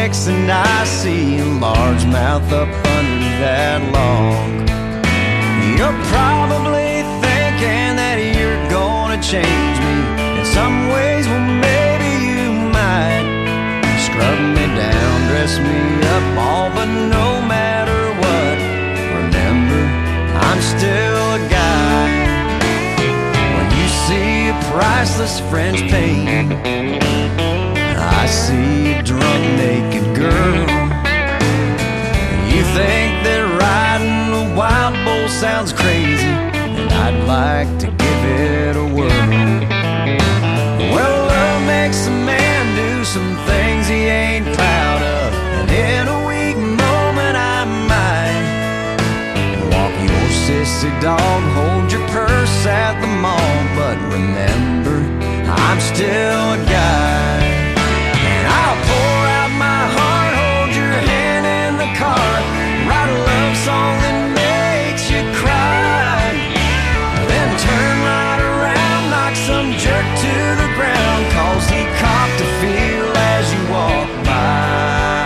mix, and I see a largemouth up under that log. You're probably thinking that you're gonna change me in some ways. Well, maybe you might. Scrub me down, dress me up, all, but no matter what, remember, I'm still a guy. When you see a priceless French painting, I see a drunk naked girl. You think that riding a wild bull sounds crazy, and I'd like to give it a whirl. Well, love makes a man do some things he ain't proud of, and in a weak moment I might walk your sissy dog, hold your purse at the mall. But remember, I'm still a guy. And I'll pour out my heart, hold your hand in the car, write a love song that makes you cry, then turn right around, knock some jerk to the ground, 'cause he copped a feel as you walk by.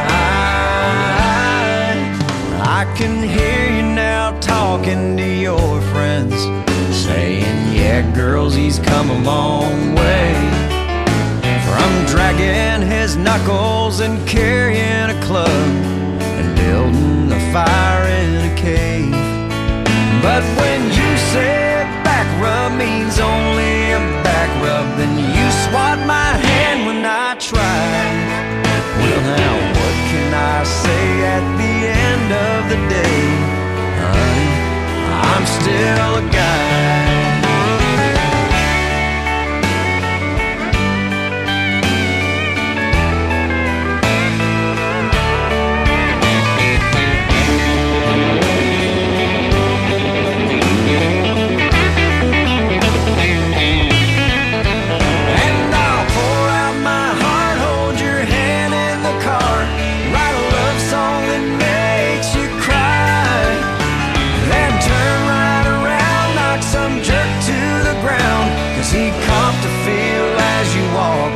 I can hear you now talking to your friends, saying, yeah, girls, he's come a long way, from dragging his knuckles and carrying a club and building a fire in a cave. But when you say back rub means only a back rub, then you swat my hand when I try. Well, now what can I say at the end of the day? Honey, I'm still a guy. He copped a feel as you walk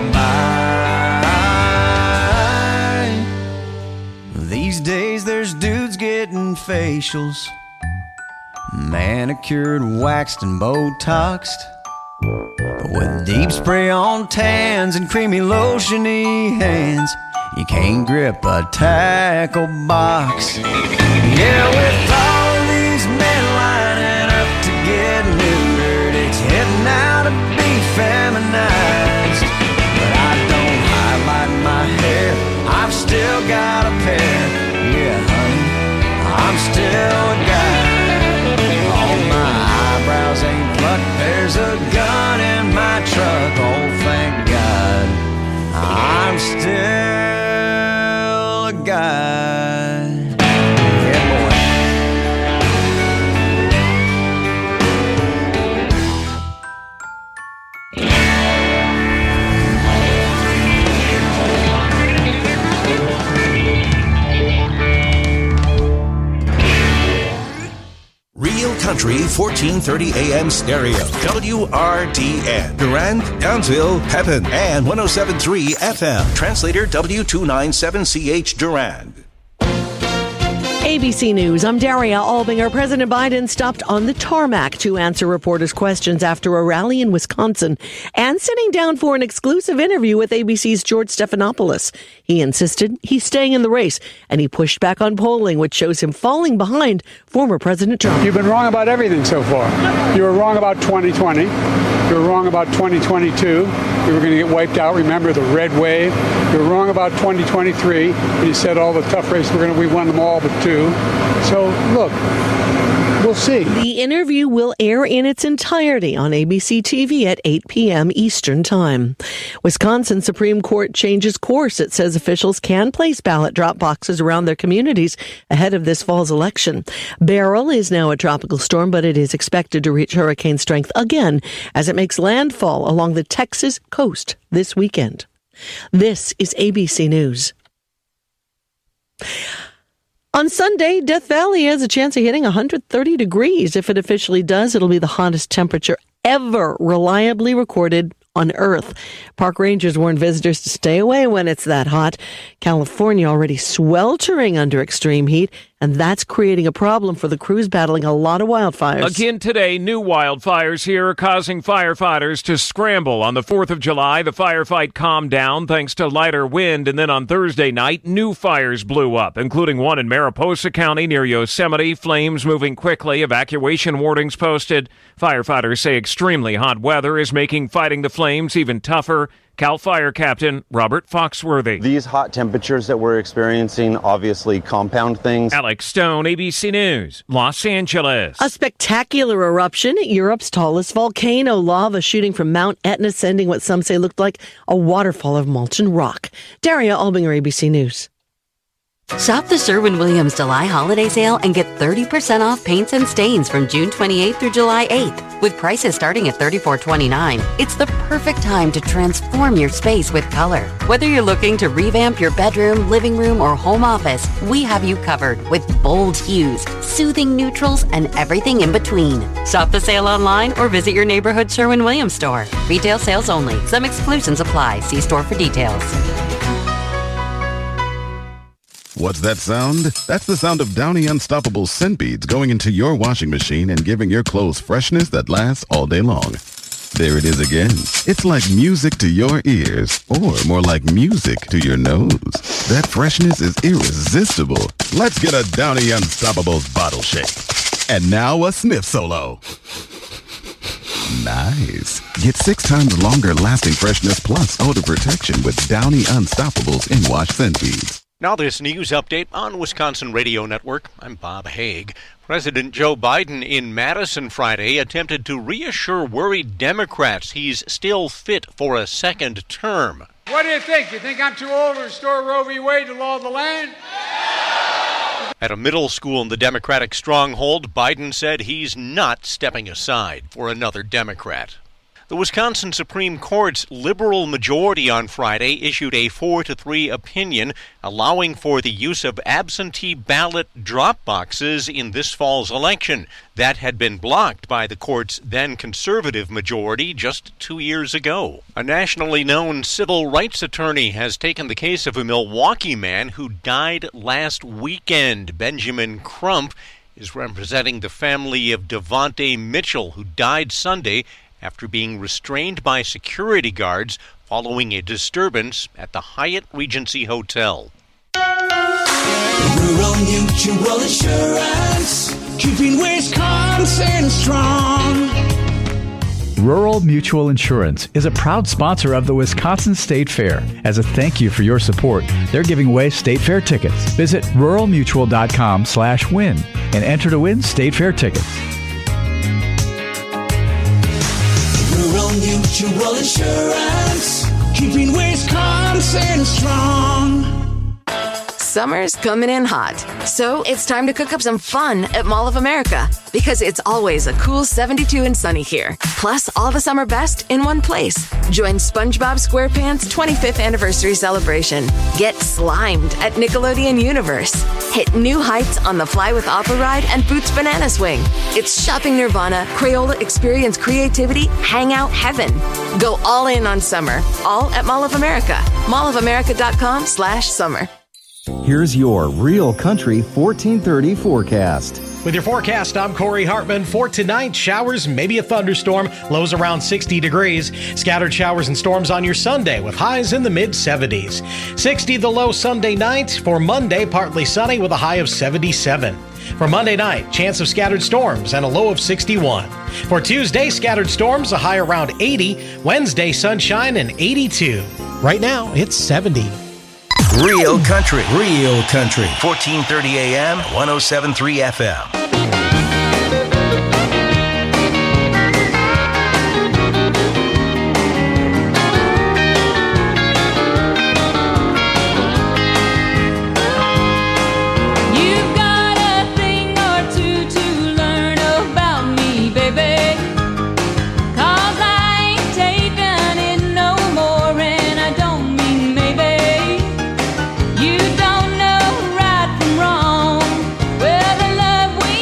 by. These days there's dudes getting facials, manicured, waxed, and Botoxed, with deep spray on tans and creamy lotiony hands. You can't grip a tackle box. Yeah, with all of these men lining up to get neutered, it's heading out to be feminized. But I don't highlight my hair, I've still got a pair. Yeah, honey, I'm still a guy. All my eyebrows ain't plucked, there's a gun in my truck. Oh, thank God, I'm still a guy. Yeah, boy. Real Country 1430 AM stereo. WRDN. Durand, Townsville, Pepin, and 107.3 FM. Translator W297CH Durand. ABC News, I'm Daria Albinger. President Biden stopped on the tarmac to answer reporters' questions after a rally in Wisconsin and sitting down for an exclusive interview with ABC's George Stephanopoulos. He insisted he's staying in the race, and he pushed back on polling, which shows him falling behind former President Trump. You've been wrong about everything so far. You were wrong about 2020. You were wrong about 2022. You were going to get wiped out. Remember the red wave. You were wrong about 2023. And you said all the tough races, we won them all but two. So, look, we'll see. The interview will air in its entirety on ABC TV at 8 p.m. Eastern Time. Wisconsin Supreme Court changes course. It says officials can place ballot drop boxes around their communities ahead of this fall's election. Beryl is now a tropical storm, but it is expected to reach hurricane strength again as it makes landfall along the Texas coast this weekend. This is ABC News. On Sunday, Death Valley has a chance of hitting 130 degrees. If it officially does, it'll be the hottest temperature ever reliably recorded on Earth. Park rangers warn visitors to stay away when it's that hot. California already sweltering under extreme heat, and that's creating a problem for the crews battling a lot of wildfires. Again today, new wildfires here are causing firefighters to scramble. On the 4th of July, the firefight calmed down thanks to lighter wind, and then on Thursday night, new fires blew up, including one in Mariposa County near Yosemite. Flames moving quickly, evacuation warnings posted. Firefighters say extremely hot weather is making fighting the flames even tougher. CAL FIRE Captain Robert Foxworthy. These hot temperatures that we're experiencing obviously compound things. Alex Stone, ABC News, Los Angeles. A spectacular eruption at Europe's tallest volcano. Lava shooting from Mount Etna, sending what some say looked like a waterfall of molten rock. Daria Albinger, ABC News. Shop the Sherwin-Williams July holiday sale and get 30% off paints and stains from June 28th through July 8th. With prices starting at $34.29, it's the perfect time to transform your space with color. Whether you're looking to revamp your bedroom, living room, or home office, we have you covered with bold hues, soothing neutrals, and everything in between. Shop the sale online or visit your neighborhood Sherwin-Williams store. Retail sales only. Some exclusions apply. See store for details. What's that sound? That's the sound of Downy Unstoppable scent beads going into your washing machine and giving your clothes freshness that lasts all day long. There it is again. It's like music to your ears, or more like music to your nose. That freshness is irresistible. Let's get a Downy Unstoppables bottle shake. And now a sniff solo. Nice. Get 6 times longer lasting freshness plus odor protection with Downy Unstoppables in-wash scent beads. Now this news update on Wisconsin Radio Network. I'm Bob Haig. President Joe Biden in Madison Friday attempted to reassure worried Democrats he's still fit for a second term. What do you think? You think I'm too old to restore Roe v. Wade to law of the land? At a middle school in the Democratic stronghold, Biden said he's not stepping aside for another Democrat. The Wisconsin Supreme Court's liberal majority on Friday issued a 4-3 opinion allowing for the use of absentee ballot drop boxes in this fall's election. That had been blocked by the court's then conservative majority just 2 years ago. A nationally known civil rights attorney has taken the case of a Milwaukee man who died last weekend. Benjamin Crump is representing the family of Devontae Mitchell, who died Sunday after being restrained by security guards following a disturbance at the Hyatt Regency Hotel. Rural Mutual Insurance, keeping Wisconsin strong. Rural Mutual Insurance is a proud sponsor of the Wisconsin State Fair. As a thank you for your support, they're giving away State Fair tickets. Visit ruralmutual.com/win and enter to win State Fair tickets. Rural Mutual Insurance, keeping Wisconsin strong. Summer's coming in hot, so it's time to cook up some fun at Mall of America, because it's always a cool 72 and sunny here. Plus, all the summer best in one place. Join SpongeBob SquarePants' 25th anniversary celebration. Get slimed at Nickelodeon Universe. Hit new heights on the Fly with Appa ride and Boots Banana Swing. It's shopping nirvana, Crayola experience creativity, hangout heaven. Go all in on summer, all at Mall of America. mallofamerica.com/summer. Here's your Real Country 1430 forecast. With your forecast, I'm Corey Hartman. For tonight, showers, maybe a thunderstorm, lows around 60 degrees. Scattered showers and storms on your Sunday with highs in the mid-70s. 60 the low Sunday night. For Monday, partly sunny with a high of 77. For Monday night, chance of scattered storms and a low of 61. For Tuesday, scattered storms, a high around 80. Wednesday, sunshine and 82. Right now, it's 70. Real Country. 1430 AM, 107.3 FM. You don't know right from wrong. Well, the love we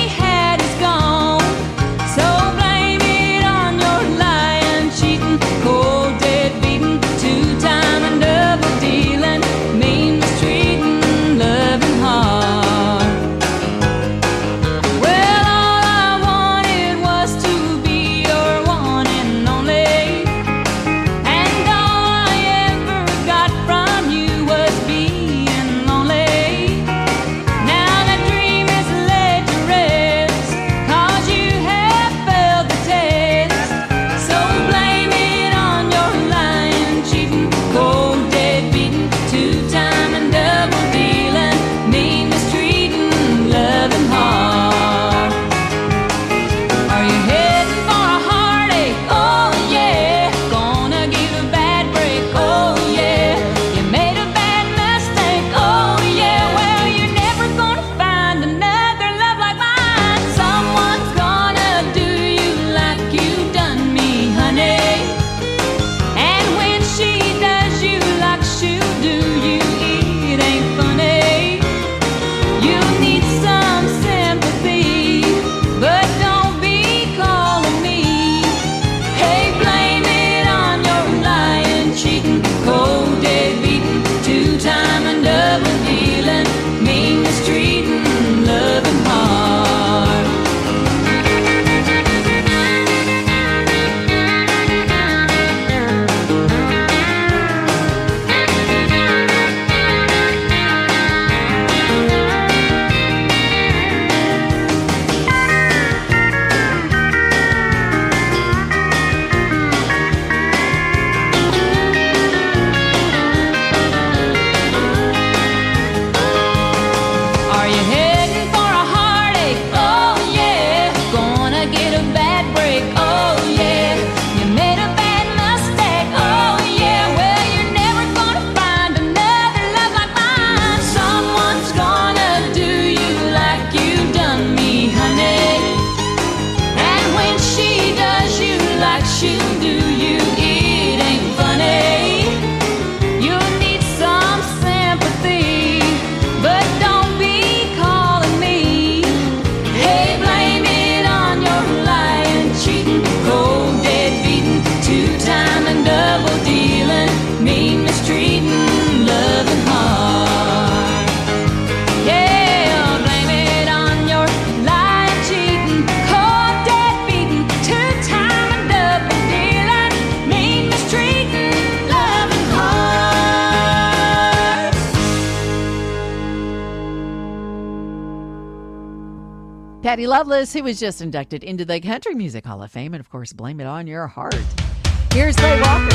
Patty Loveless, who was just inducted into the Country Music Hall of Fame, and of course, Blame It On Your Heart. Here's Clay Walker.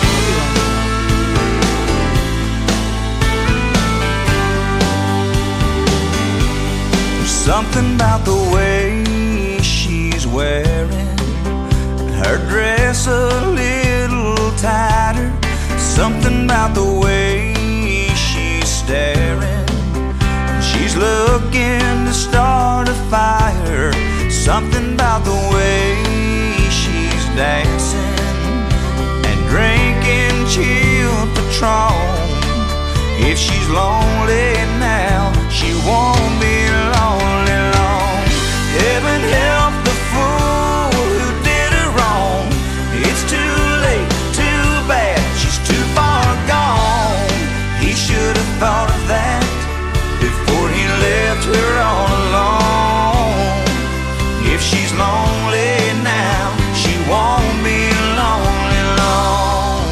There's something about the way she's wearing her dress a little tighter. Something about the way she's staring. She's looking to start a fire. Something about the way she's dancing and drinking chilled Patron. If she's lonely now, she won't be lonely long. Heaven help the fool who did her wrong. It's too late, too bad, she's too far gone. He should have thought of that before he left her all alone. If she's lonely now, she won't be lonely long.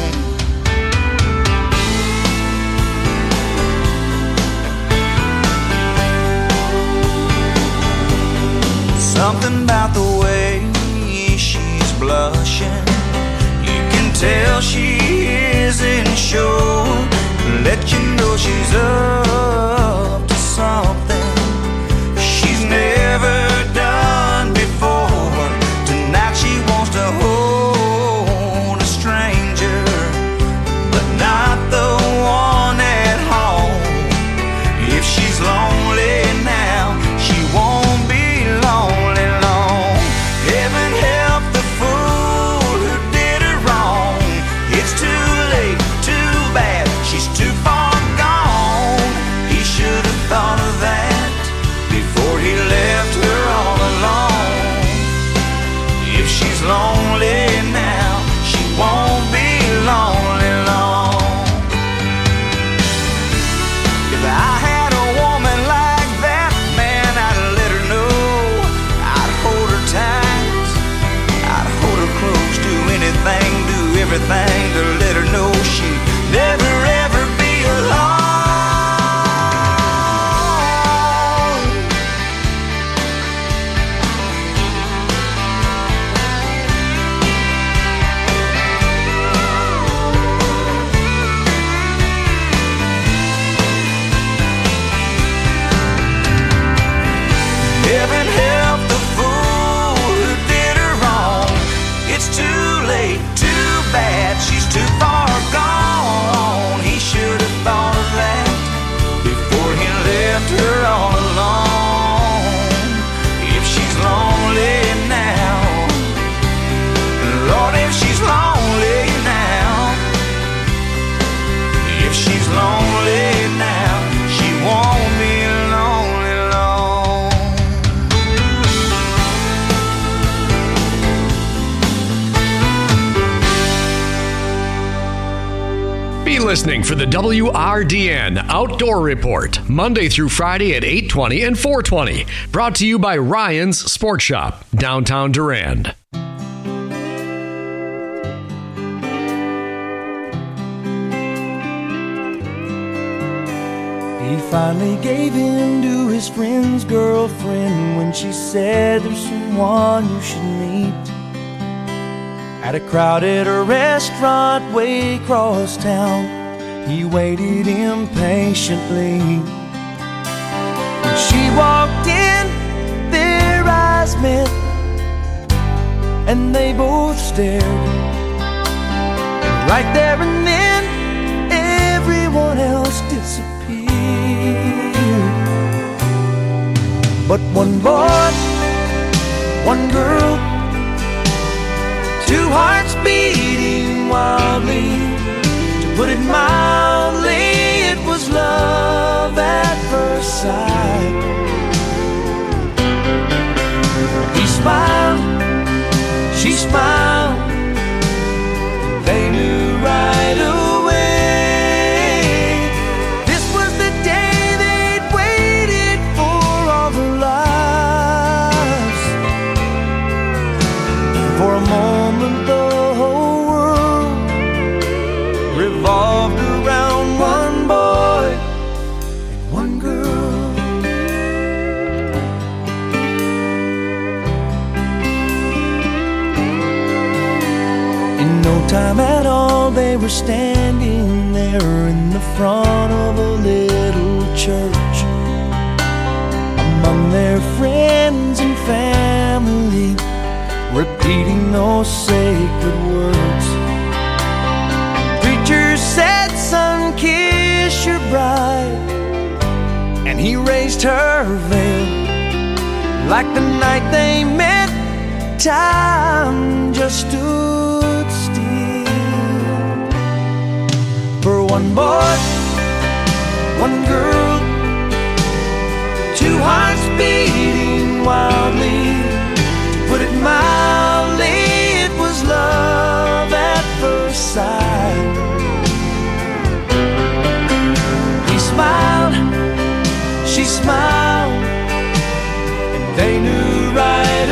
Something about the way she's blushing, you can tell she isn't sure. Let you know she's up to something she's never done before. Tonight she wants to hold a stranger, but not the one at home. If she's lonely now, she won't be lonely long. Heaven help the fool who did her wrong. It's too late, too bad, she's too far gone. He should have thought of that before he left her all alone. If she's lonely now, she won't be lonely long. If I had a woman like that, man, I'd let her know. I'd hold her tight, I'd hold her close, do anything, do everything to let her know she'd never ever be alone. Heaven help the fool who did her wrong. It's too late, too bad, she's too far gone. He should have thought of that before he left her all alone. If she's lonely now, Lord, if she's lonely now, if she's lonely now, she won't be lonely long. Be listening for the WRDN Outdoor Report, Monday through Friday at 8:20 and 4:20. Brought to you by Ryan's Sports Shop, downtown Durand. He finally gave in to his friend's girlfriend when she said there's someone you should meet. At a crowded restaurant way across town, he waited impatiently. When she walked in, their eyes met, and they both stared. And right there and then, everyone else disappeared. But one boy, one girl, two hearts beating wildly. To put it mildly, it was love at first sight. He smiled, she smiled, they knew right away. This was the day they'd waited for all their lives. For a moment the whole world revolved around one boy and one girl. while they were standing there in the front of a little church, among their friends and family, repeating those sacred words. Preacher said, "Son, kiss your bride," and he raised her veil. Like the night they met, time just stood still. For one boy, one girl, two hearts beating wildly. To put it mildly, it was love at first sight. He smiled, she smiled, and they knew right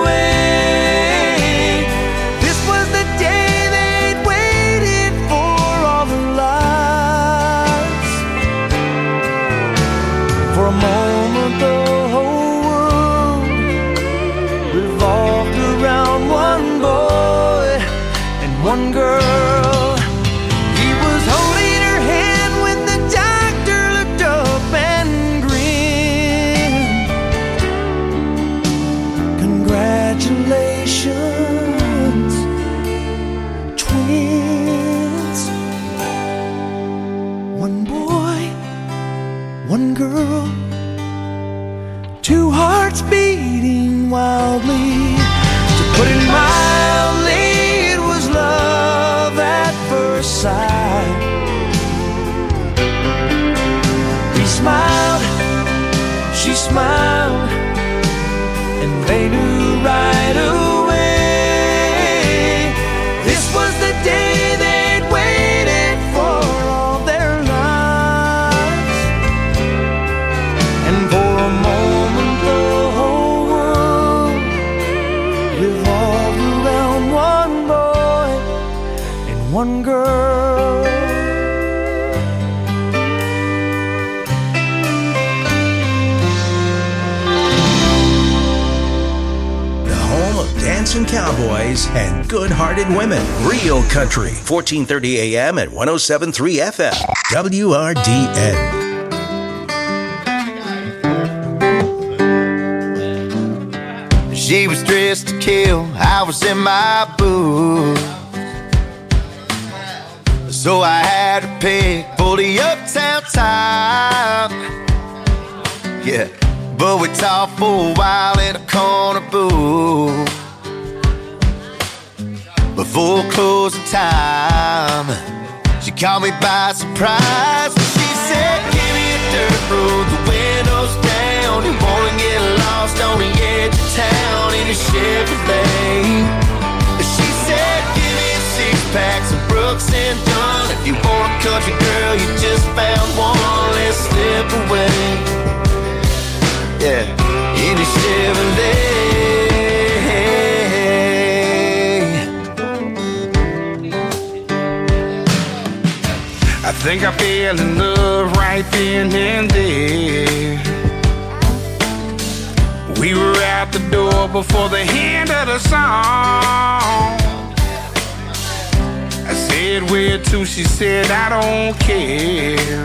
away. This was the day they'd waited for all their lives. For a moment the whole world revolved around one boy and one girl. He was holding her hand when the doctor looked up and grinned. Congratulations, twins. One boy, one girl, two hearts beating wildly. To put it mildly, it was love at first sight. He smiled, she smiled, and they knew right away. This was the day they'd waited for all their lives. And for a moment the whole world revolved around one boy and one girl. Dancing cowboys and good-hearted women. Real Country, 1430 AM at 107.3 FM. WRDN. She was dressed to kill, I was in my booth. So I had to pick for the uptown time. Yeah, but we talked for a while in a corner booth. Before closing time, she caught me by surprise. She said, "Give me a dirt road, the windows down. You wanna get lost on the edge of town in a Chevrolet." She said, "Give me a six-pack, some Brooks and Dunn. If you want a country girl, you just found one. Let's slip away." Yeah, in a Chevrolet. I think I fell in love right then and there. We were out the door before the end of the song. I said, "Where to?" She said, "I don't care.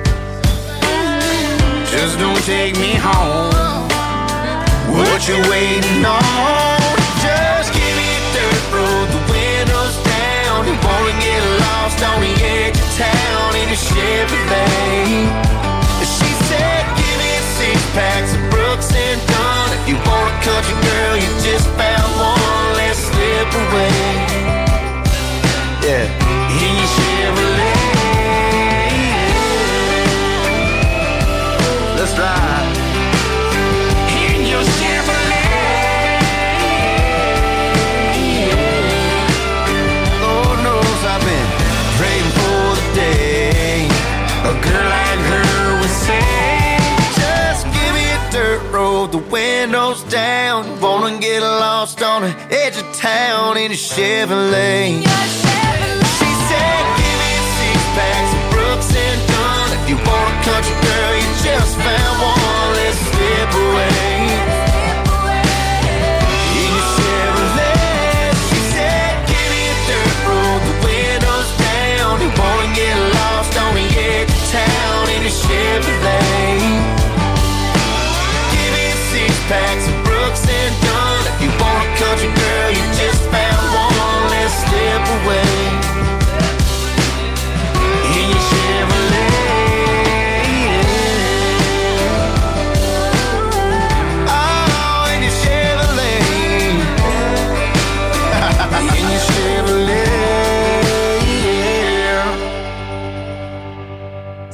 Just don't take me home. What you waiting on? Just give me a dirt road, the windows down. You wanna get lost on the edge of town in a Chevrolet." She said, "Give me a six-pack, some Brooks and Dunn. If you want a country girl, you just found one. Let's slip away." Yeah, in your Chevrolet. Let's ride. In your Chevrolet. Lord knows I've been praying for the day a girl like her would say, "Just give me a dirt road, the windows down. Wanna get lost on the edge of town in a Chevrolet." She said, "Give me a six-pack, some Brooks and Dunn. If you want a country girl, you just found one. Let's slip away." In your Chevrolet. She said, "Give me a dirt road, the windows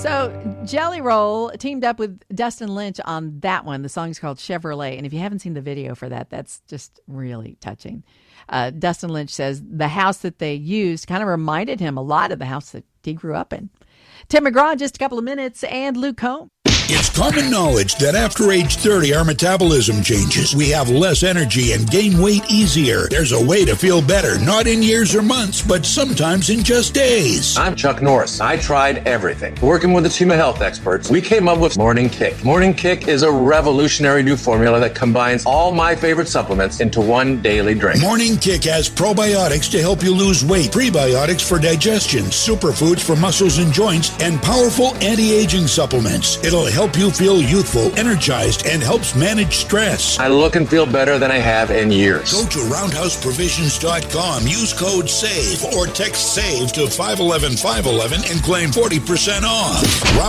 So Jelly Roll teamed up with Dustin Lynch on that one. The song's called Chevrolet. And if you haven't seen the video for that, that's just really touching. Dustin Lynch says the house that they used kind of reminded him a lot of the house that he grew up in. Tim McGraw in just a couple of minutes, and Luke Combs. It's common knowledge that after age 30, our metabolism changes. We have less energy and gain weight easier. There's a way to feel better, not in years or months, but sometimes in just days. I'm Chuck Norris. I tried everything. Working with a team of health experts, we came up with Morning Kick. Morning Kick is a revolutionary new formula that combines all my favorite supplements into one daily drink. Morning Kick has probiotics to help you lose weight, prebiotics for digestion, superfoods for muscles and joints, and powerful anti-aging supplements. It'll help you feel youthful, energized, and helps manage stress. I look and feel better than I have in years. Go to roundhouseprovisions.com, use code SAVE, or text SAVE to 511-511 and claim 40% off.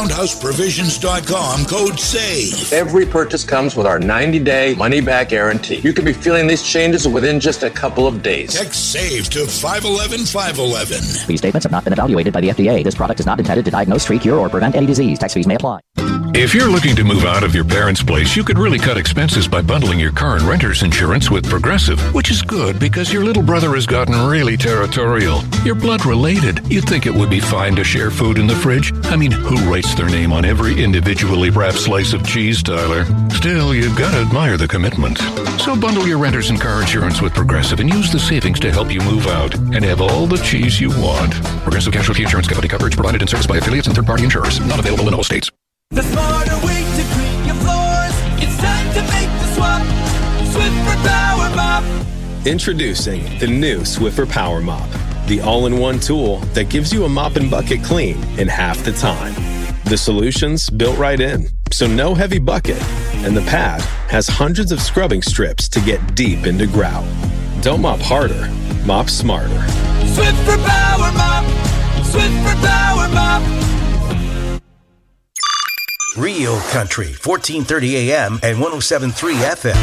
Roundhouseprovisions.com, code SAVE. Every purchase comes with our 90-day money-back guarantee. You can be feeling these changes within just a couple of days. Text SAVE to 511-511. These statements have not been evaluated by the FDA. This product is not intended to diagnose, treat, cure, or prevent any disease. Tax fees may apply. If you're looking to move out of your parents' place, you could really cut expenses by bundling your car and renter's insurance with Progressive, which is good because your little brother has gotten really territorial. You're blood related. You'd think it would be fine to share food in the fridge. I mean, who writes their name on every individually wrapped slice of cheese, Tyler? Still, you've got to admire the commitment. So bundle your renter's and car insurance with Progressive and use the savings to help you move out and have all the cheese you want. Progressive Casualty Insurance Company coverage provided and serviced by affiliates and third-party insurers. Not available in all states. The smarter way to clean your floors. It's time to make the swap. Swiffer Power Mop. Introducing the new Swiffer Power Mop, the all-in-one tool that gives you a mop and bucket clean in half the time. The solution's built right in, so no heavy bucket, and the pad has hundreds of scrubbing strips to get deep into grout. Don't mop harder, mop smarter. Swiffer Power Mop. Swiffer Power Mop. Real Country, 1430 AM and 107.3 FM.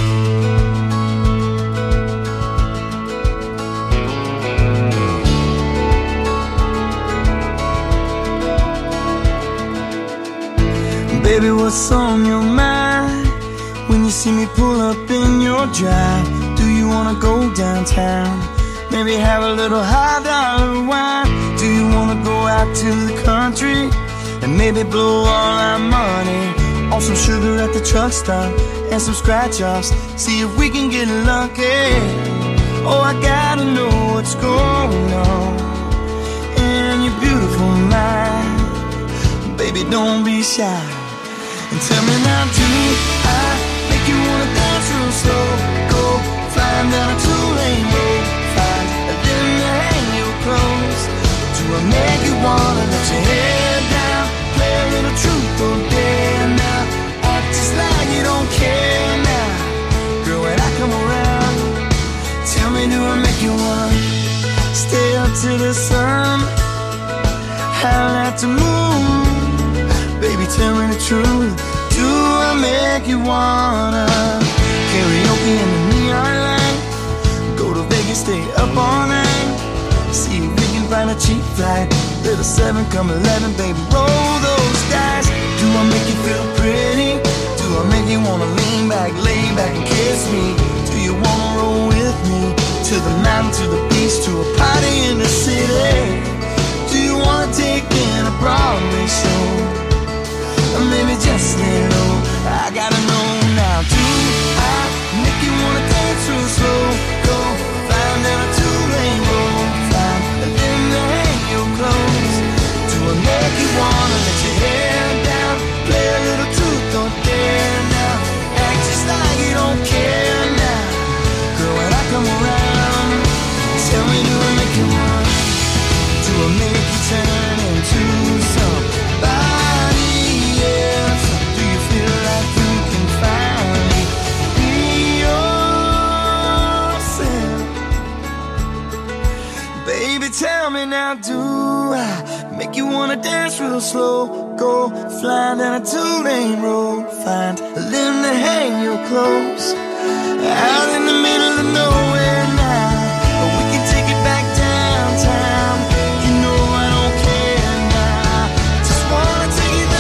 Baby, what's on your mind when you see me pull up in your drive? Do you wanna go downtown? Maybe have a little high-dollar wine? Do you wanna go out to the country and maybe blow all our money on some sugar at the truck stop and some scratch-offs? See if we can get lucky. Oh, I gotta know what's going on in your beautiful mind. Baby, don't be shy. And tell me now, do I make you wanna dance real slow? Go flying down a two-lane road, find a limb to hang your clothes. Do I make you wanna let your hair down, play a little truth or dare now, act just like you don't care now? Girl, when I come around, tell me, do I make you wanna stay up to the sun, howl at the moon? Baby, tell me the truth, do I make you wanna karaoke in the neon light, go to Vegas, stay up all night, see if we can find a cheap flight, little 7 come 11, baby, roll those dice. Do I make you feel pretty? Do I make you wanna lean back, lay back and kiss me? Do you wanna roll with me to the mountain, to the beach, to a party in the city? Do you wanna take in a Broadway show? Or maybe just lay low, I gotta know now. Do I make you wanna dance real slow? Go flying down a two-lane road, find a limb to hang your clothes. Do I make you wanna let your hair down, play a little truth or dare now, act just like you don't care now? Girl, when I come around, tell me, do I make you want? Do I make you turn into somebody? Tell me now, do I make you wanna dance real slow? Go flying down a two-lane road, find a limb to hang your clothes, out in the middle of nowhere now. We can take it back downtown. You know I don't care now. Just wanna take it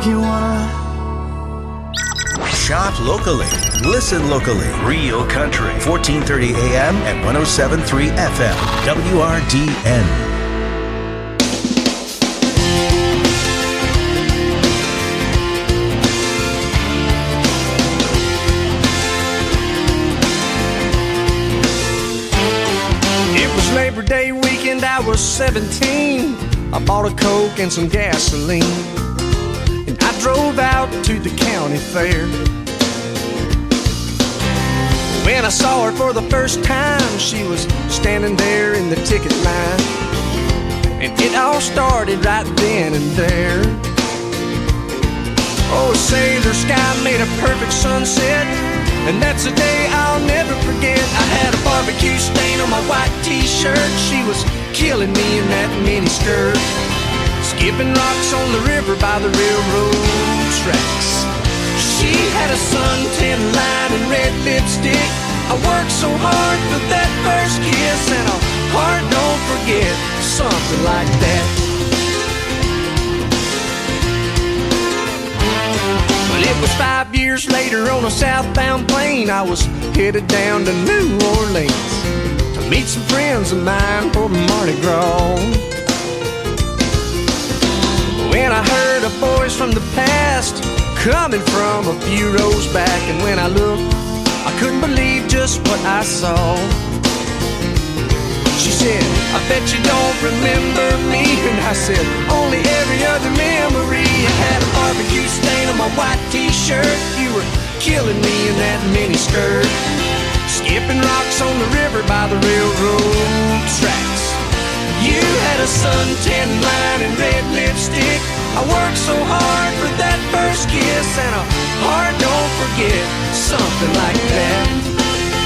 you wanna. Shop locally. Listen locally. Real Country. 1430 AM and 107.3 FM. WRDN. It was Labor Day weekend, I was 17. I bought a Coke and some gasoline, and I drove out to the county fair. When I saw her for the first time, she was standing there in the ticket line, and it all started right then and there. Oh, say the sky made a perfect sunset, and that's a day I'll never forget. I had a barbecue stain on my white t-shirt. She was killing me in that mini skirt, skipping rocks on the river by the railroad tracks. She had a suntan line and red lipstick. I worked so hard for that first kiss, and a heart don't forget, something like that. But it was 5 years later on a southbound plane. I was headed down to New Orleans to meet some friends of mine for Mardi Gras. When I heard a voice from the past coming from a few rows back, and when I looked, I couldn't believe just what I saw. She said, I bet you don't remember me. And I said, only every other memory. I had a barbecue stain on my white t-shirt. You were killing me in that mini skirt, skipping rocks on the river by the railroad tracks. You had a suntan line and red lipstick. I worked so hard for that first kiss, and a heart don't forget, something like that.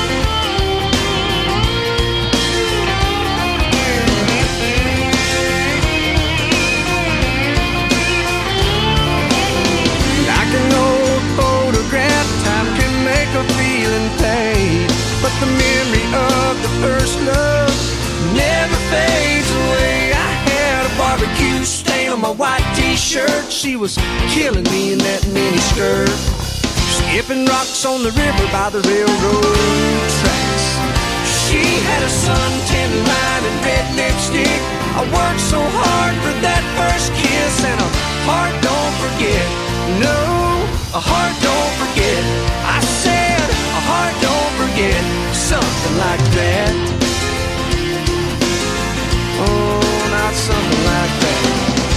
Like an old photograph, time can make a feeling fade, but the memory of the first love never fades away. I had a barbecue stain on my white t-shirt. She was killing me in that mini skirt, skipping rocks on the river by the railroad tracks. She had a suntan line and red lipstick. I worked so hard for that first kiss, and a heart don't forget. No, a heart don't forget. I said a heart don't forget, something like that. Oh, not something like that.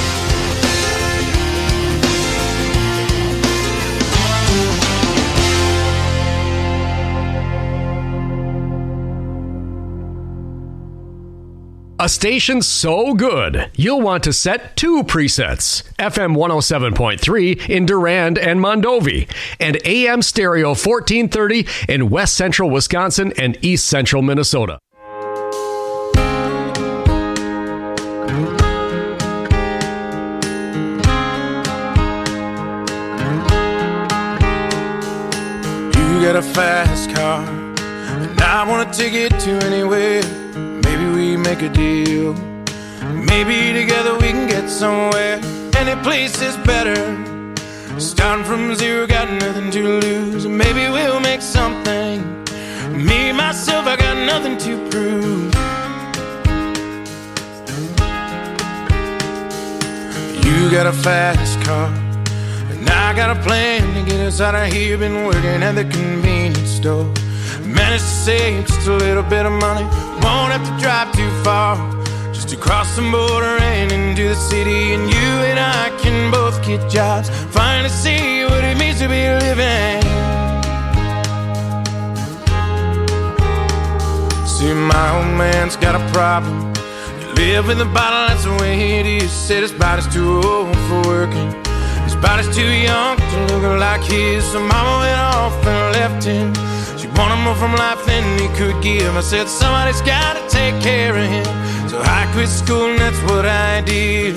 A station so good, you'll want to set two presets. FM 107.3 in Durand and Mondovi, and AM stereo 1430 in West Central Wisconsin and East Central Minnesota. You got a fast car, and I want to take it to anywhere. Maybe we make a deal. Maybe together we can get somewhere. Any place is better. Starting from zero, got nothing to lose. Maybe we'll make something. Me, myself, I got nothing to prove. You got a fast car, and I got a plan to get us out of here. Been working at the convenience store. Managed to save just a little bit of money. Won't have to drive too far, just to cross the border and into the city. And you and I can both get jobs, finally see what it means to be living. See, my old man's got a problem. You live in the bottle, that's the way it is. Said his body's too old for working, his body's too young to look like his. So mama went off and left him. She wanted more from life than he could give. I said somebody's gotta take care of him, so I quit school and that's what I did.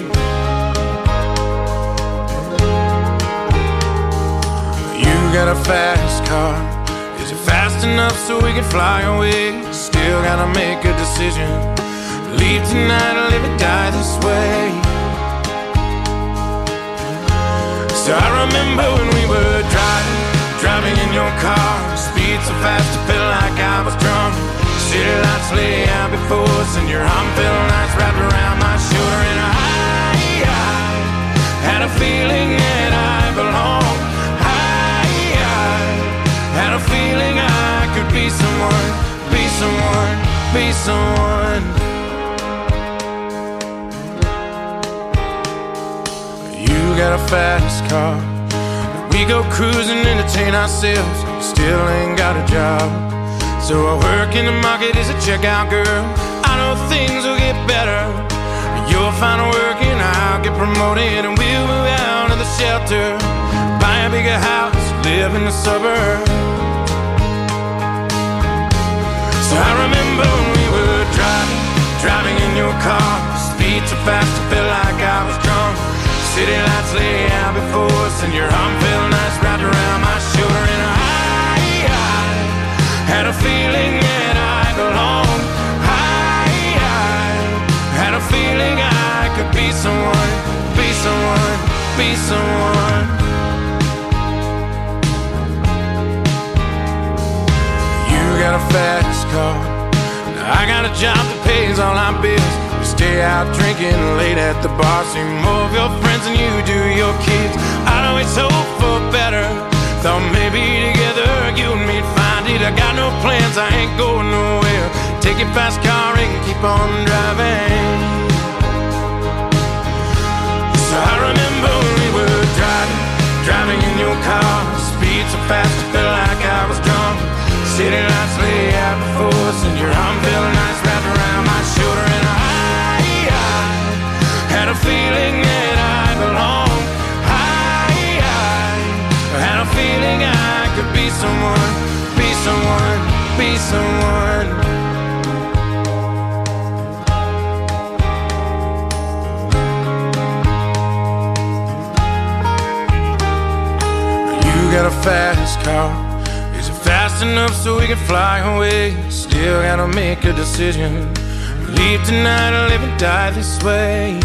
You got a fast car, is it fast enough so we can fly away? Still gotta make a decision, leave tonight or live or die this way. So I remember when we were driving in your car. Speed so fast I felt like I was drunk. City lights lay out before us, and your arm felt nice wrapped around my shoulder. And I had a feeling that I belonged. I had a feeling I could be someone, be someone, be someone. You got a fast car. We go cruising, entertain ourselves. Still ain't got a job. So I work in the market as a checkout girl. I know things will get better. You'll find work and I'll get promoted, and we'll move out of the shelter, buy a bigger house, live in the suburbs. So I remember when we were driving in your car. Speed so fast I felt like I was drunk. City lights lay out before us, and your arm felt nice wrapped around my shoulder. And I had a feeling that I belonged. I had a feeling I could be someone, be someone, be someone. You got a fast car, I got a job that pays all our bills. We stay out drinking late at the bar, see more of your friends than you do your kids. I'd always hope for better, thought maybe together you and me'd find it. I got no plans, I ain't going nowhere. Take your fast car and keep on driving. So I remember when we were driving in your car. Speed so fast I felt like I was drunk. City lights lay out before us, and your arm felt nice wrapped around my shoulder. And I had a feeling that I belonged. I had a feeling I could be someone, be someone, be someone. You got a fast car. Is it fast enough so we can fly away? Still gotta make a decision. Leave tonight or live and die this way.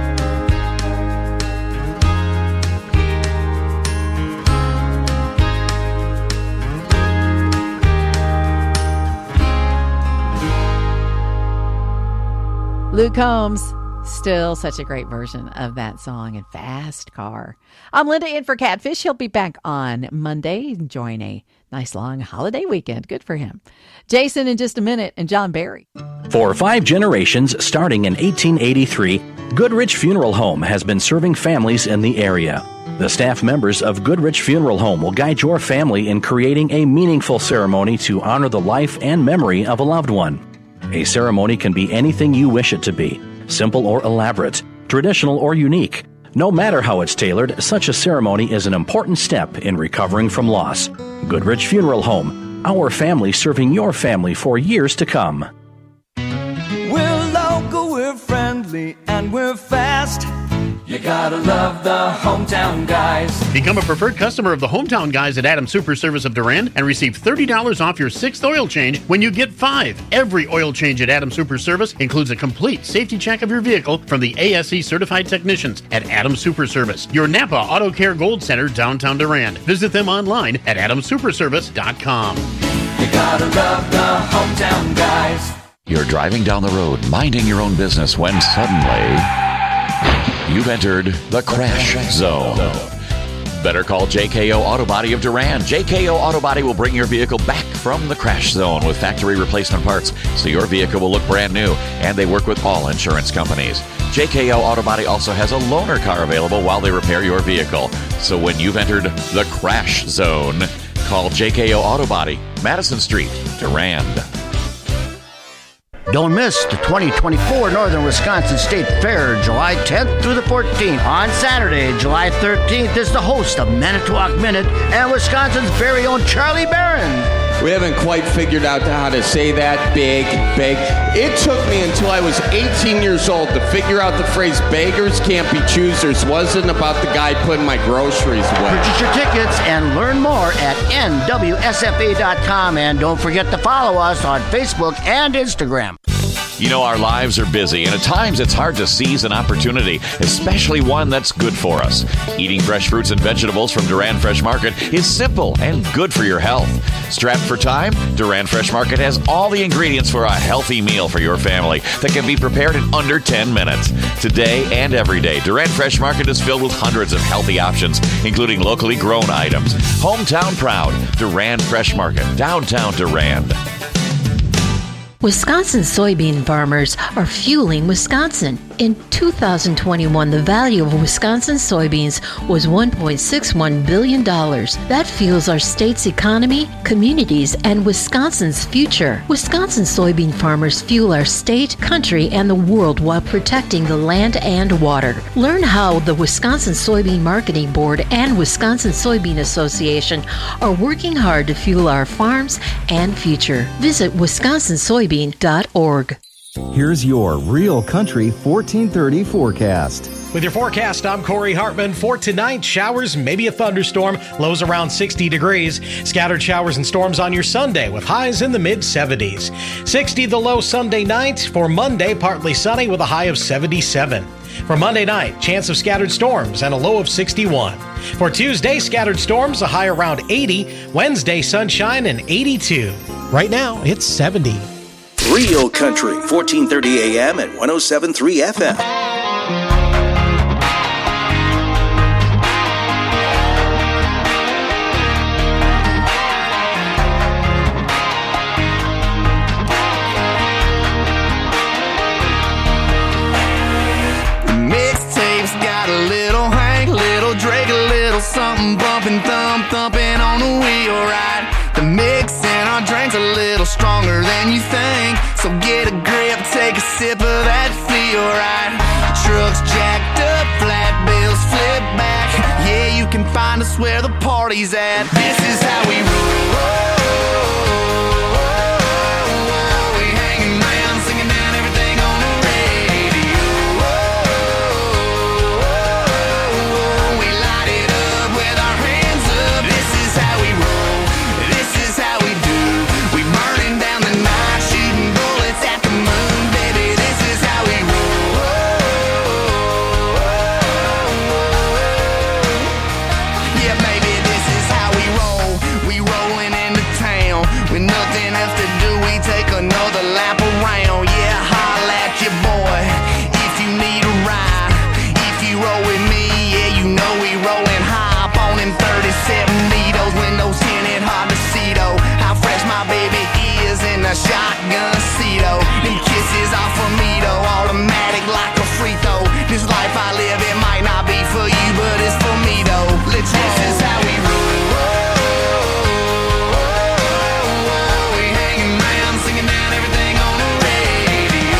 Luke Combs, still such a great version of that song in Fast Car. I'm Linda in for Catfish. He'll be back on Monday, enjoying a nice long holiday weekend. Good for him. Jason in just a minute, and John Barry. For 5 generations, starting in 1883, Goodrich Funeral Home has been serving families in the area. The staff members of Goodrich Funeral Home will guide your family in creating a meaningful ceremony to honor the life and memory of a loved one. A ceremony can be anything you wish it to be, simple or elaborate, traditional or unique. No matter how it's tailored, such a ceremony is an important step in recovering from loss. Goodrich Funeral Home, our family serving your family for years to come. We're local, we're friendly, and we're fast. You gotta love the Hometown Guys. Become a preferred customer of the Hometown Guys at Adams Super Service of Durand and receive $30 off your 6th oil change when you get 5. Every oil change at Adams Super Service includes a complete safety check of your vehicle from the ASE certified technicians at Adams Super Service, your Napa Auto Care Gold Center, downtown Durand. Visit them online at adamsuperservice.com. You gotta love the Hometown Guys. You're driving down the road, minding your own business, when suddenly you've entered the crash zone. Better call JKO Auto Body of Durand. JKO Auto Body will bring your vehicle back from the crash zone with factory replacement parts, so your vehicle will look brand new, and they work with all insurance companies. JKO Auto Body also has a loaner car available while they repair your vehicle. So when you've entered the crash zone, call JKO Auto Body, Madison Street, Durand. Don't miss the 2024 Northern Wisconsin State Fair, July 10th through the 14th. On Saturday, July 13th, is the host of Manitowoc Minute and Wisconsin's very own Charlie Barron. We haven't quite figured out how to say that, big. It took me until I was 18 years old to figure out the phrase beggars can't be choosers wasn't about the guy putting my groceries away. Purchase your tickets and learn more at nwsfa.com. And don't forget to follow us on Facebook and Instagram. You know, our lives are busy, and at times it's hard to seize an opportunity, especially one that's good for us. Eating fresh fruits and vegetables from Duran Fresh Market is simple and good for your health. Strapped for time? Duran Fresh Market has all the ingredients for a healthy meal for your family that can be prepared in under 10 minutes. Today and every day, Duran Fresh Market is filled with hundreds of healthy options, including locally grown items. Hometown proud, Duran Fresh Market, downtown Durand. Wisconsin soybean farmers are fueling Wisconsin. In 2021, the value of Wisconsin soybeans was $1.61 billion. That fuels our state's economy, communities, and Wisconsin's future. Wisconsin soybean farmers fuel our state, country, and the world while protecting the land and water. Learn how the Wisconsin Soybean Marketing Board and Wisconsin Soybean Association are working hard to fuel our farms and future. Visit wisconsinsoybean.org. Here's your Real Country 1430 forecast. With your forecast, I'm Corey Hartman. For tonight, showers, maybe a thunderstorm, lows around 60 degrees. Scattered showers and storms on your Sunday with highs in the mid-70s. 60 the low Sunday night. For Monday, partly sunny with a high of 77. For Monday night, chance of scattered storms and a low of 61. For Tuesday, scattered storms, a high around 80. Wednesday, sunshine and 82. Right now, it's 70. Real Country, 1430 AM and 107.3 FM. Mixtapes got a little Hank, little Drake, a little something bumping, thumping on the wheel, right? The mix in our drinks a little stronger than you think. So get a grip, take a sip of that feel, right? Trucks jacked up, flat bills flip back. Yeah, you can find us where the party's at. This is how we roll. We hanging around, singing down everything on the radio. We light it up with our hands up. This is how we roll. This is how we do. We burning down the night, shooting bullets at the moon, baby. This is how we roll. Yeah, baby, this is how we roll. We rolling into town with nothing else to do. We take another lap around. Yeah, holla at your boy if you need a ride. If you roll with me, yeah, you know we rolling high. Up on them 37 needles, windows tinted, hard to see though. How fresh my baby is in a shotgun seat, oh. Them kisses off of me though, automatic like a free throw. This life I live, it might not be for you, but it's for me though. Let's roll. This is how we roll. We hanging around, singing down everything on the radio.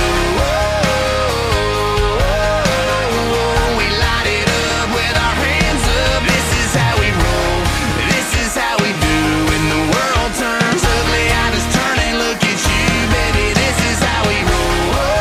We light it up with our hands up. This is how we roll. This is how we do. When the world turns ugly, I just turn and look at you, baby. This is how we roll.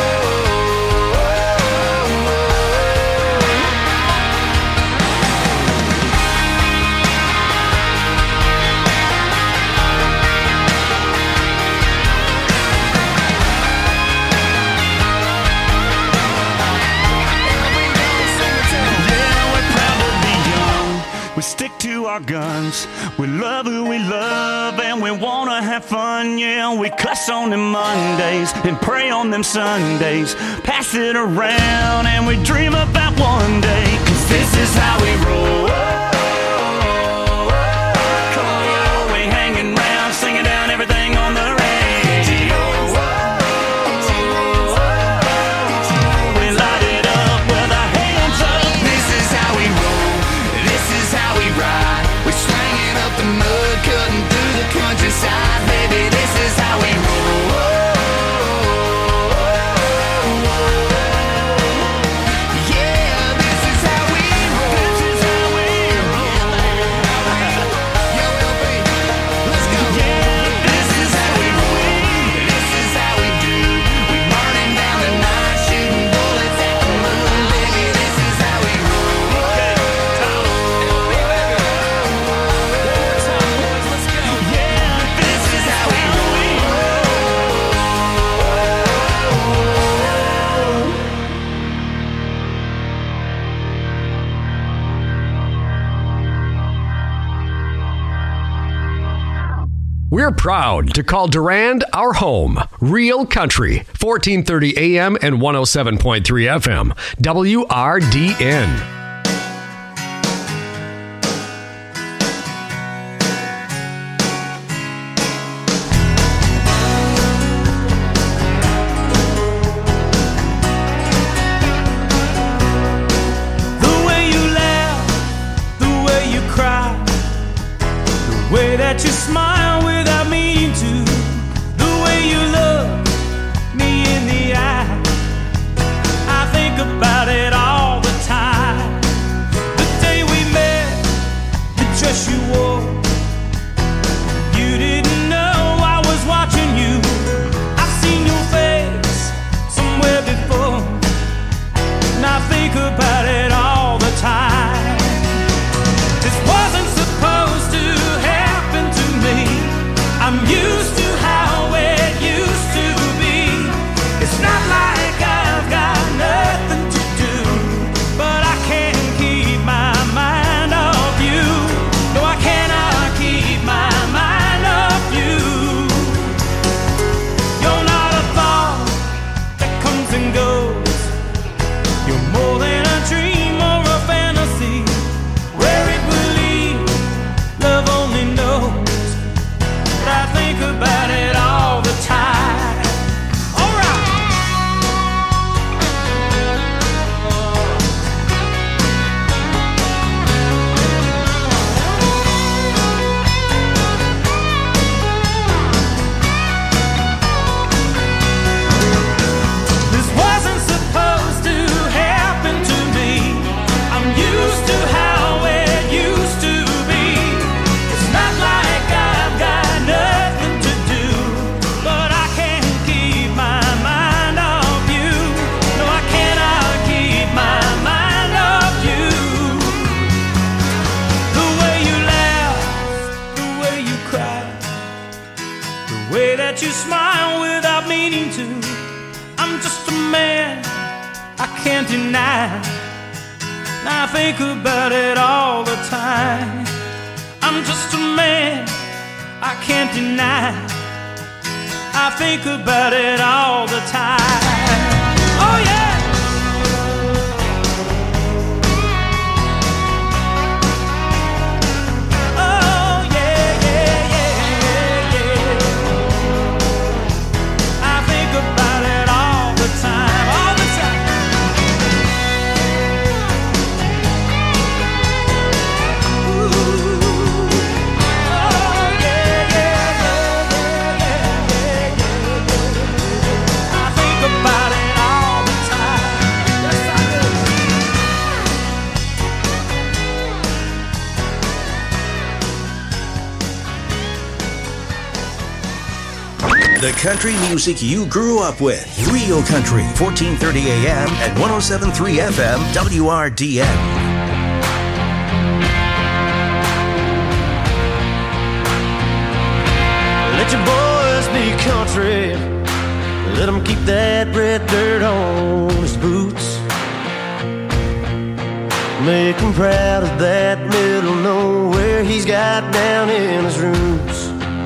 Yeah, we're proud to be young. We stick to our guns. We love who we love and we wanna have fun. Yeah, we cuss on them Mondays and pray on them Sundays. Pass it around and we dream about one day. 'Cause this is how we roll. We hanging around, singing down everything on the radio. We light it up with our hands up. This is how we roll. This is how we ride. We're slanging up the mud, cutting through the countryside, baby. This is how we roll. Yeah, this is how we roll. This is how we We're proud to call Durand our home. Real Country, 1430 AM and 107.3 FM. WRDN. That you smile without meaning to, the way you look me in the eye, I think about it all the time. The day we met, the dress you wore, you didn't know I was watching you. I've seen your face somewhere before, and I think about it all the time. This wasn't supposed to happen to me. I'm used to how it used to be. It's not like I've got nothing to do, but I can't keep my mind off you. No, I cannot keep my mind off you. You're not a thought that comes and goes. You're more than a dream or a fantasy. Where it will lead, love only knows. I think about it all the time. All right. This wasn't supposed to happen to me. I'm used to how it used to be. It's not like I've got nothing to do, but I can't keep my mind off you. No, I cannot keep my mind off you. The way you laugh, the way you cry, the way that you smile without meaning to. I'm just a man, I can't deny. And I think about it all the time. I'm just a man, I can't deny. I think about it all the time. Oh yeah. Oh yeah, yeah, yeah, yeah. I think about it all the time, all the time. The country music you grew up with. Real Country, 1430 AM and 107.3 FM, WRDN. Let your boys be country. Let them keep that red dirt on his boots. Make him proud of that middle nowhere he's got down in his roots.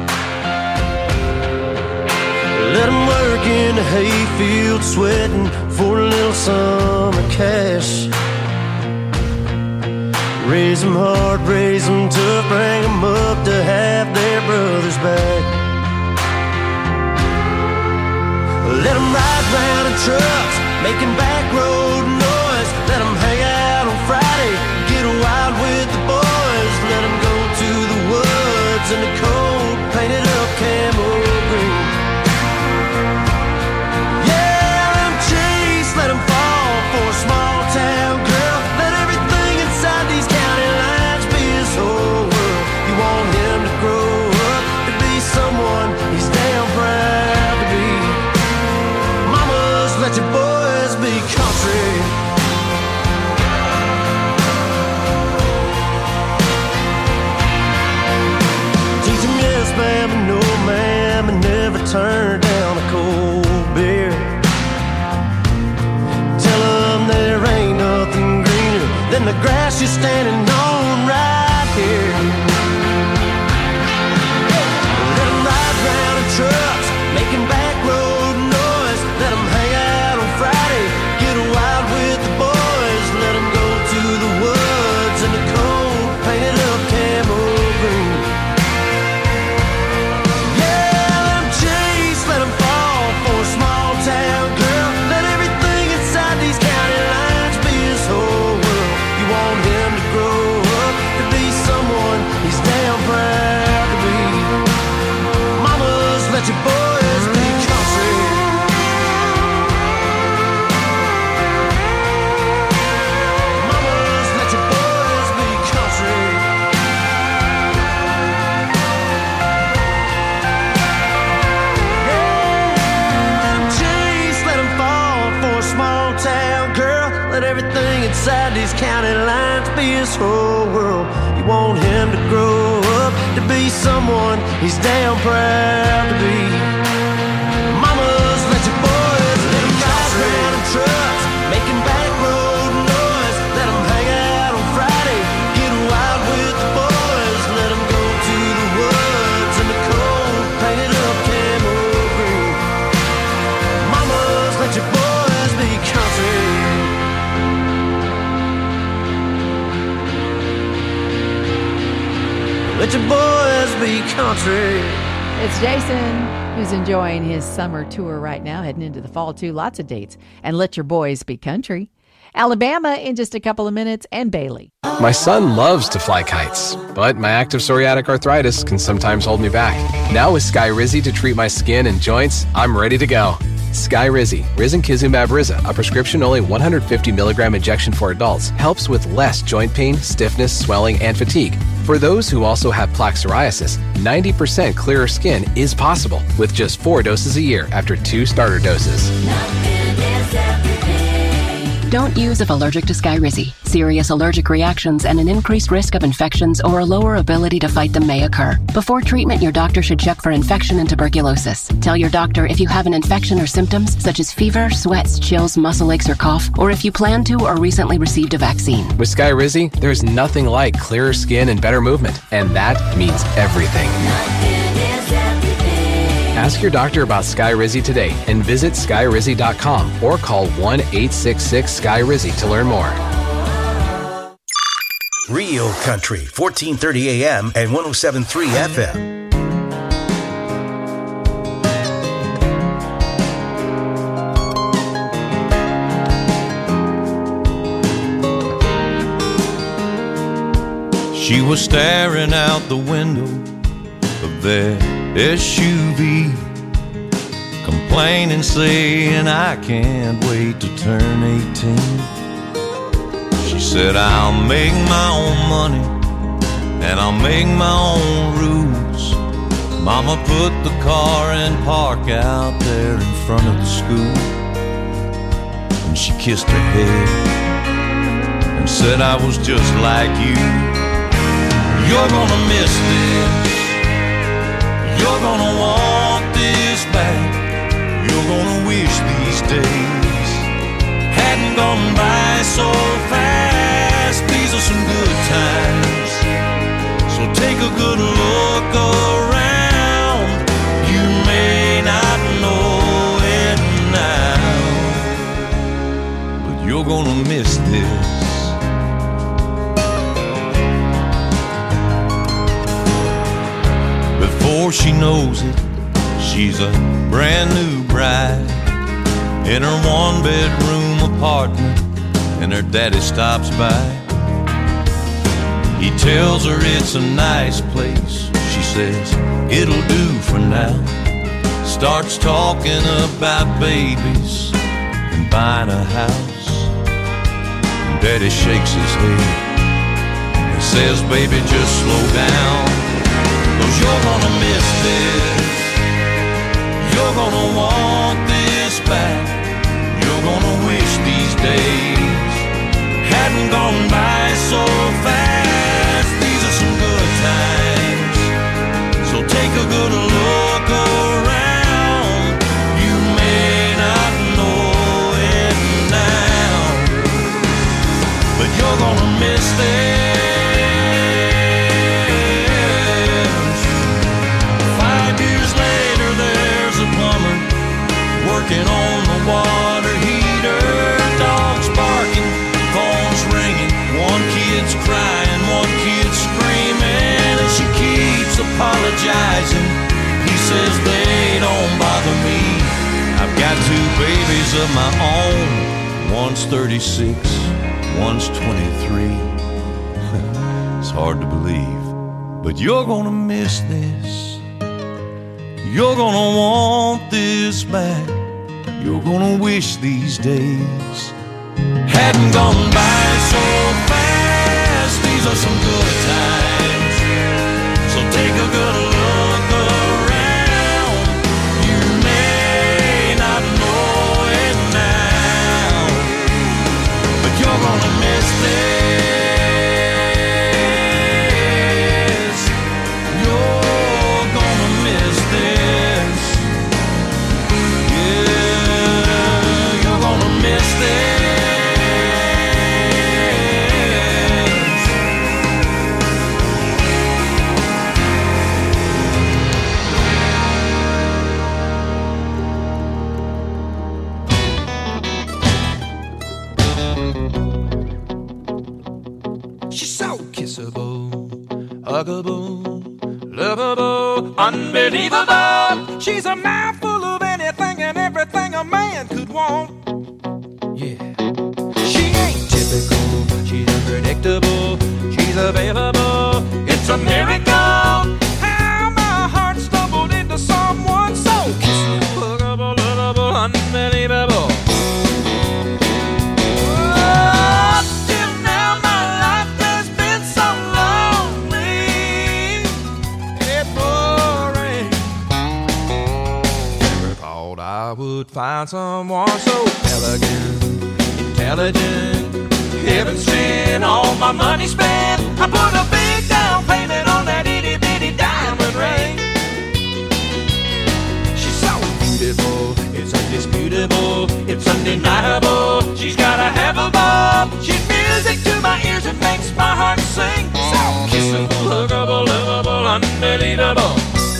Let him work in the hayfield sweating for a little summer cash. Raise them hard, raise them tough, bring them up to have their brothers back. Let them ride round in trucks, making back road noise. Let them hang out on Friday, get wild with the boys. Let them go to the woods in the cold, painted up camo green. Yeah, let them chase, let them fall for a small town girl. Let everything inside these county lines be his whole world. You want him to grow up to be someone he's damn proud to be. Mamas, let your boys be country. Teach him yes, ma'am, and no, ma'am, and never turn down a cold beer. Tell him there ain't nothing greener than the grass you're standing on right here. Let him Let everything inside these county lines be his whole world. You want him to grow up to be someone he's damn proud to be. Mamas, let your boys let them ride around in trucks, making back road noise. Let them hang out on Friday, get wild with the boys. Let them go to the woods in the cold, painted up camo green. Mamas, let your boys be country. Let your boys be country. It's Jason, who's enjoying his summer tour right now, heading into the fall too. Lots of dates. And Let Your Boys Be Country. Alabama in just a couple of minutes, and Bailey. My son loves to fly kites, but my active psoriatic arthritis can sometimes hold me back. Now with Skyrizi to treat my skin and joints, I'm ready to go. Skyrizi, Risankizumab Riza, a prescription-only 150 milligram injection for adults, helps with less joint pain, stiffness, swelling, and fatigue. For those who also have plaque psoriasis, 90% clearer skin is possible with just 4 doses a year after 2 starter doses. Don't use if allergic to Skyrizi. Serious allergic reactions and an increased risk of infections or a lower ability to fight them may occur. Before treatment, your doctor should check for infection and tuberculosis. Tell your doctor if you have an infection or symptoms such as fever, sweats, chills, muscle aches, or cough, or if you plan to or recently received a vaccine. With Skyrizi, there's nothing like clearer skin and better movement, and that means everything. Ask your doctor about Skyrizi today and visit Skyrizi.com or call 1-866-SKY-RIZI to learn more. Real Country, 1430 AM and 107.3 FM. She was staring out the window of their SUV, complaining, saying, I can't wait to turn 18. She said, I'll make my own money and I'll make my own rules. Mama put the car in park out there in front of the school, and she kissed her head and said, I was just like you. You're gonna miss this, you're gonna want this back, you're gonna wish these days hadn't gone by so fast. These are some good times, so take a good look around. You may not know it now, but you're gonna miss this. Before she knows it, she's a brand new bride in her 1-bedroom apartment, and her daddy stops by. He tells her it's a nice place. She says, it'll do for now. Starts talking about babies and buying a house. And daddy shakes his head and says, baby, just slow down, 'cause you're gonna miss this, you're gonna want this back, you're gonna wish these days hadn't gone by so fast. These are some good times, so take a good look around. You may not know it now, but you're gonna miss this. Working on the water heater, dogs barking, phones ringing, one kid's crying, one kid's screaming, and she keeps apologizing. He says they don't bother me, I've got 2 babies of my own, one's 36, one's 23. It's hard to believe, but you're gonna miss this, you're gonna want this back, you're gonna wish these days hadn't gone by so fast. These are some good times, so take a good look around. You may not know it now, but huggable, lovable, unbelievable. She's a mouthful of anything and everything a man could want. Yeah. She ain't typical, she's unpredictable, she's available. It's a miracle how my heart stumbled into someone so kissable, huggable, lovable, unbelievable. I would find someone so elegant, intelligent, heaven sent, all my money spent. I put a big down payment on that itty bitty diamond ring. She's so beautiful, it's undisputable, it's undeniable. She's got a have a bob. She's music to my ears and makes my heart sing. So kissable, huggable, lovable, unbelievable.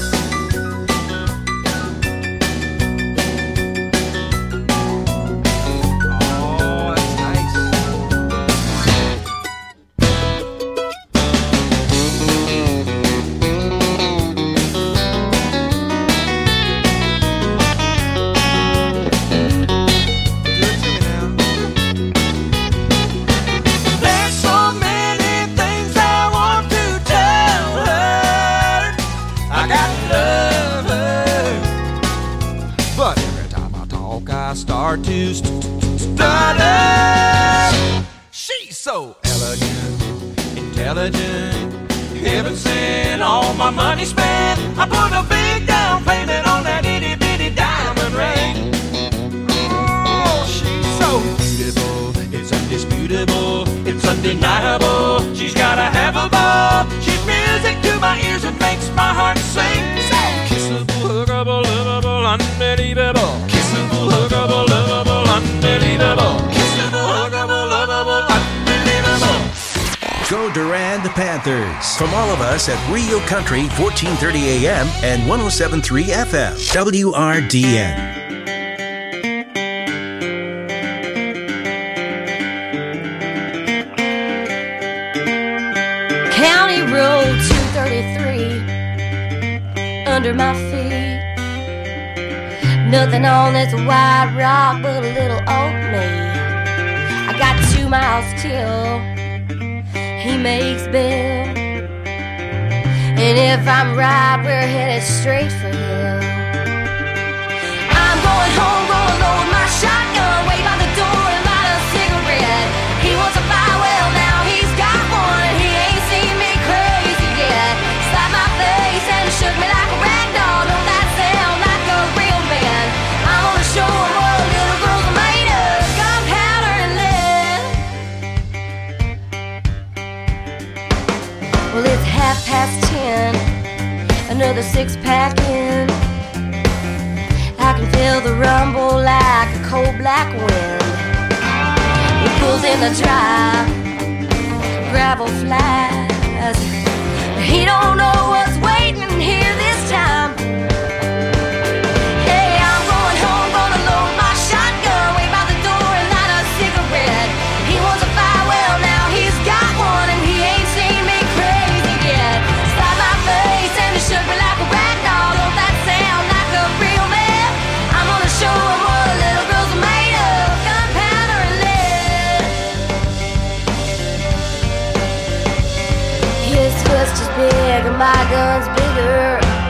Start to stutter. She's so elegant, intelligent, heaven sent, all my money spent. I put a big down payment on that itty bitty diamond ring. Oh, she's so beautiful, it's undisputable, it's undeniable. She's got a have a bob. She's music to my ears and makes my heart sing. So kissable, huggable, lovable, unbelievable. Kissable, huggable, lovable, unbelievable. Kissable, huggable, lovable, unbelievable. Go Duran the Panthers. From all of us at Rio Country, 1430 AM and 107.3 FM. WRDN. County Road 233 under my feet. Nothing on this white rock but a little old me. I got 2 miles till he makes bail, and if I'm right, we're headed straight for him. I'm going home, gonna load my shotgun, wait by the door and light a cigarette. He wants a fire, well now he's got one, and he ain't seen me crazy yet. Slapped my face and shook me like a rag doll. Don't that sound like a real man? I'm gonna show him what little girls are made of, gunpowder and lead. Well, it's 10:30, another 6-pack in. I can feel the rumble like a cold black wind. It pulls in the drive, gravel flies. He don't know what's waiting here this time. Hey, I'm going home, gonna load my shotgun, wait by the door and light a cigarette. He wants a fire, well now he's got one, and he ain't seen me crazy yet. Slapped my face and he shook me like a rag doll. Don't that sound like a real man? I'm gonna show him what little girls are made of, gunpowder and lead. His fist is big and my gun's bigger.